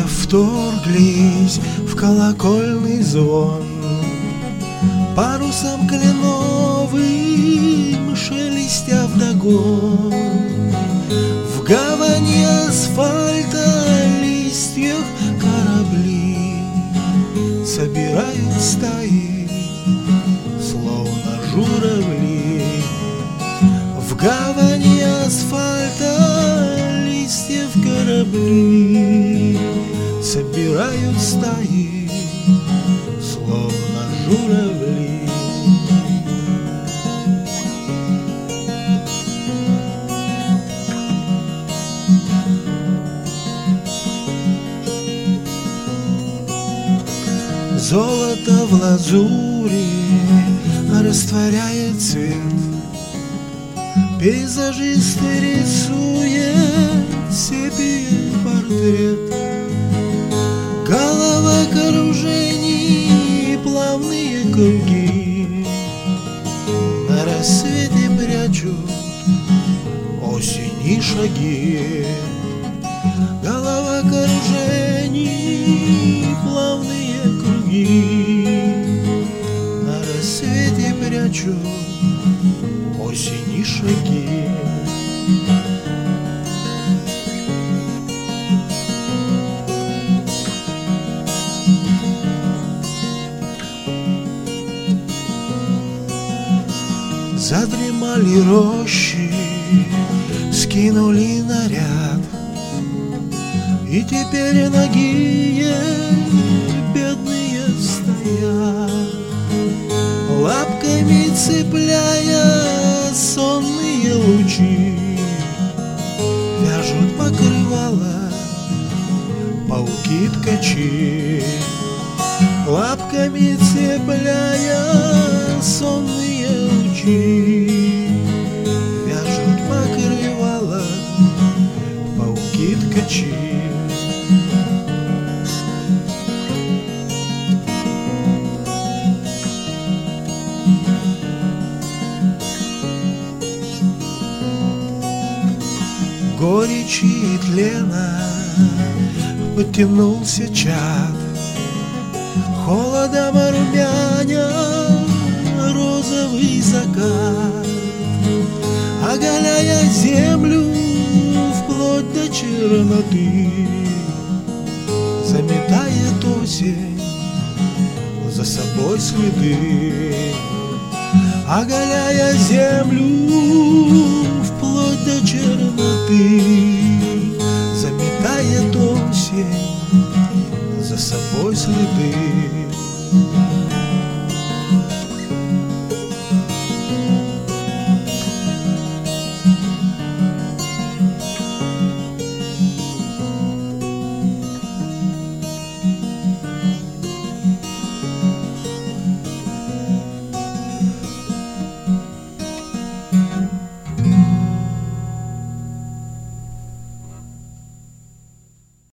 вторглись в колокольный звон, парусом кленовым шелестя вдогон. В гавани асфальта листьев корабли собирают стаи, словно журавли. В гавани асфальта листьев корабли собирают стаи, словно журавли. Золото в лазури растворяет цвет, пейзажист рисует себе портрет. Головокружений плавные круги на рассвете прячут осени шаги. Головокружений плавные круги на рассвете прячут осени шаги. Задремали рощи, скинули наряд, и теперь нагие бедные стоят, лапками цепляя сонные лучи. Вяжут покрывала пауки-ткачи, лапками цепляя сонные лучи. Вяжут покрывала пауки-ткачи. Горечи и тлена потянулся чад, холодом румяня розовый закат, оголяя землю вплоть до черноты. Заметает осень за собой следы, оголяя землю вплоть до черноты. Заметает осень за собой следы.